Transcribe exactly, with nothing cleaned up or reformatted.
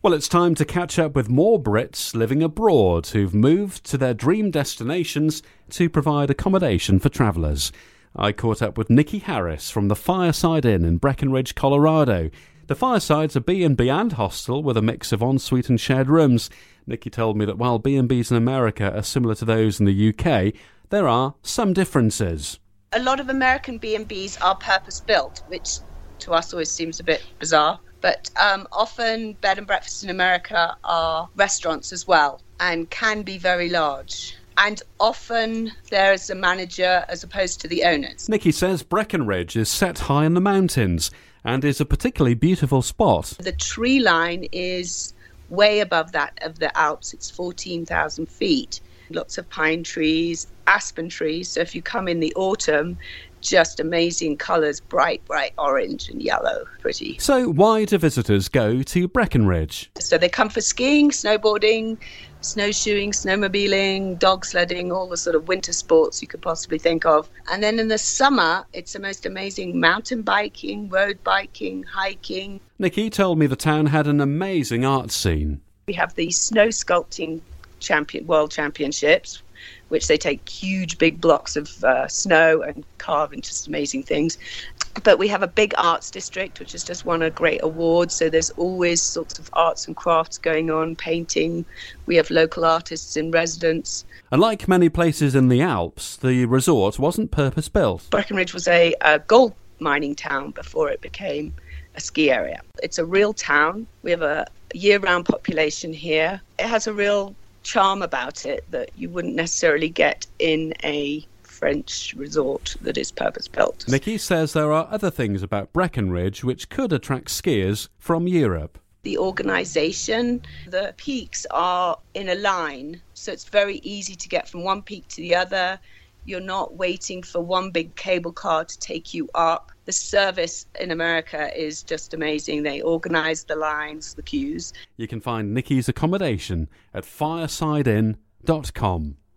Well, it's time to catch up with more Brits living abroad who've moved to their dream destinations to provide accommodation for travellers. I caught up with Nikki Harris from the Fireside Inn in Breckenridge, Colorado. The Fireside's a B and B and hostel with a mix of ensuite and shared rooms. Nikki told me that while B and Bs in America are similar to those in the U K, there are some differences. A lot of American B and Bs are purpose-built, which to us always seems a bit bizarre. But um, often bed and breakfasts in America are restaurants as well and can be very large. And often there is a manager as opposed to the owners. Nikki says Breckenridge is set high in the mountains and is a particularly beautiful spot. The tree line is way above that of the Alps. It's fourteen thousand feet. Lots of pine trees, aspen trees. So if you come in the autumn, just amazing colours, bright, bright orange and yellow, pretty. So why do visitors go to Breckenridge? So they come for skiing, snowboarding, snowshoeing, snowmobiling, dog sledding, all the sort of winter sports you could possibly think of. And then in the summer, it's the most amazing mountain biking, road biking, hiking. Nikki told me the town had an amazing art scene. We have the snow sculpting champion world championships, which they take huge big blocks of uh, snow and carve into just amazing things. But we have a big arts district, which has just won a great award. So there's always sorts of arts and crafts going on, painting. We have local artists in residence. And like many places in the Alps, the resort wasn't purpose-built. Breckenridge was a, a gold mining town before it became a ski area. It's a real town. We have a year-round population here. It has a real charm about it that you wouldn't necessarily get in a French resort that is purpose-built. Nikki says there are other things about Breckenridge which could attract skiers from Europe. The organisation, the peaks are in a line, so it's very easy to get from one peak to the other. You're not waiting for one big cable car to take you up. The service in America is just amazing. They organise the lines, the queues. You can find Nikki's accommodation at fireside inn dot com.